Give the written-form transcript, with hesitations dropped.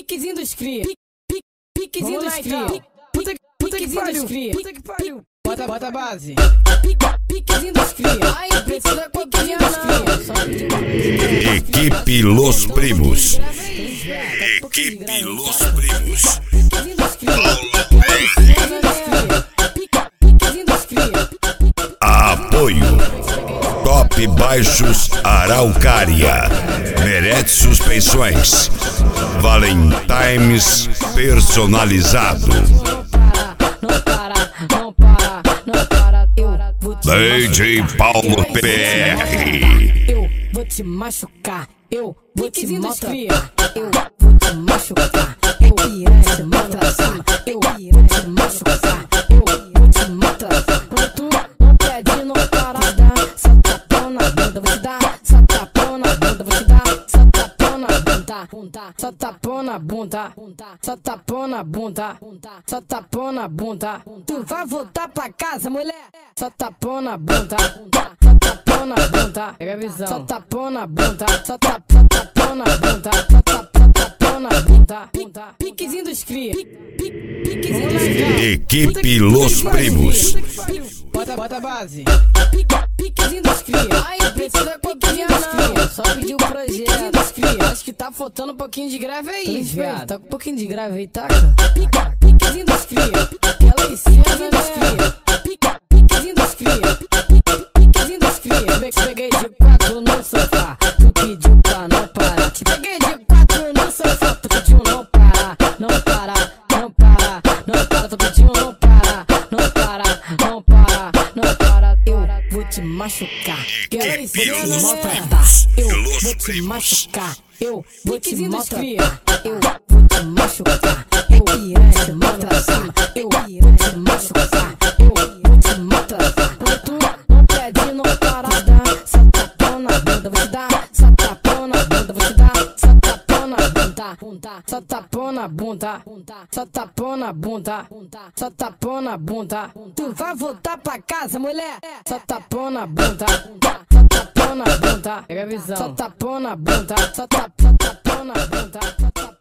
Piquezinho dos cria. Piquezinho dos cria. Puta que pariu. Puta que pariu. Bota a base. Piquezinho dos cria. Ai, precisa piquezinho dos cria. Equipe Los Primos. Equipe Los Primos. Piquezinho dos cria. Piquezinho dos cria. Apoio Top Baixos Araucária, Meret Suspensões, Valentimes personalizado, Não para, DJ Paulo PR. eu vou te machucar, eu vou te maltratar, eu vou te machucar, eu vou te maltratar, eu vou te machucar, eu vou te maltratar. Quando tu não pede, não para, dá só tapão na bunda, vou te dar, só tapão na bunda, vou te dar, só tapão na bunda, só tapão na bunda, só tapão na bunda, só tapão na bunda. Tu vai voltar pra casa, mulher, só tapão na bunda, só tapão na bunda, pega a visão, só tapão na bunda, só tapão na bunda, só tapão na bunda, piquezinho dos cria, piquezinho dos cria. Equipe Los Primos. Bota a base. Piquezinho dos cria. Ai, precisa piquezinho dos cria. Só pediu o projeto dos cria. Acho que tá faltando um pouquinho de grave aí, viado. Tá com um pouquinho de grave aí, taca. Piquezinho dos cria. Aquela em cima dos cria. Piquezinho dos cria. Piquezinho dos cria. Te peguei de 4 no sofá. Tu pediu pra não parar. Te peguei de 4 no sofá. Tu pediu não parar. Não parar. Não parar. Não para. Tu pediu não parar. Não parar. Não parar. Não para. Eu vou te machucar. Quero isso, vou te maltratar. Eu vou te machucar. Eu vou te maltratar. Eu vou te machucar. Eu vou te maltratar. Eu vou te machucar. Eu vou te maltratar. Quando tu não pede, não para, dá só tapão na bunda, vou te dar, só tapão na bunda, vou te dar, só tapão na bunda, só tapão na bunda, só tapão na bunda, só tapão na bunda. Tu vai voltar pra casa, mulher, só tapão na bunda, só tapão na bunda, pega a visão, só tapão na bunda, só tapão na bunda, só tapão.